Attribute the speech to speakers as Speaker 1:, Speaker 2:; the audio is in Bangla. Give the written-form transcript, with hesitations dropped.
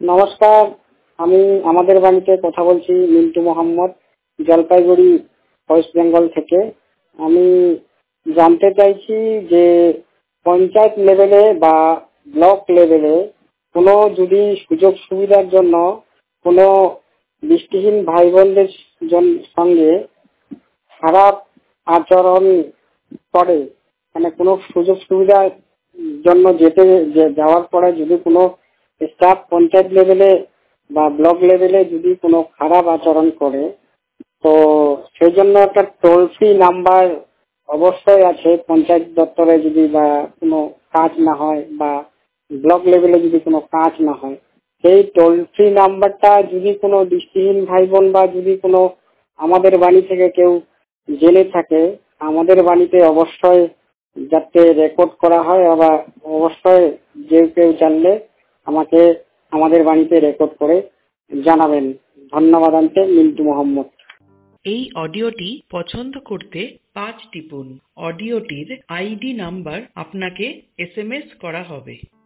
Speaker 1: নমস্কার, আমি আমাদের বাড়িতে কথা বলছি মিন্টু মোহাম্মদ, জলপাইগুড়ি, ওয়েস্ট বেঙ্গল থেকে। আমি জানতে চাইছি যে পঞ্চায়েত লেভেলে বা ব্লক লেভেলে কোনো যদি সুযোগ সুবিধার জন্য কোনো দৃষ্টিহীন ভাই বোনদের সঙ্গে খারাপ আচরণ করে, মানে কোনো সুযোগ সুবিধার জন্য যাওয়ার পরে যদি কোনো স্টাফ পঞ্চায়েত লেভেলে বা ব্লক লেভেলে যদি কোনো খারাপ আচরণ করে, তো সেই জন্য একটা টোল ফ্রি নাম্বার অবশ্যই আছে। পঞ্চায়েত দপ্তরে যদি বা কোনো কাজ না হয় বা ব্লক লেভেলে যদি কোনো কাজ না হয়, সেই টোল ফ্রি নাম্বারটা যদি কোনো দৃষ্টিহীন ভাই বোন বা যদি কোনো আমাদের বাড়ি থেকে কেউ জেনে থাকে, আমাদের বাড়িতে অবশ্যই যাতে রেকর্ড করা হয়। আবার অবশ্যই যে কেউ জানলে আমাকে আমাদের বাড়িতে রেকর্ড করে জানাবেন। ধন্যবাদ। আনতে মিন্টু মোহাম্মদ।
Speaker 2: এই অডিওটি পছন্দ করতে 5 টিপুন। অডিওটির আইডি নাম্বার আপনাকে SMS করা হবে।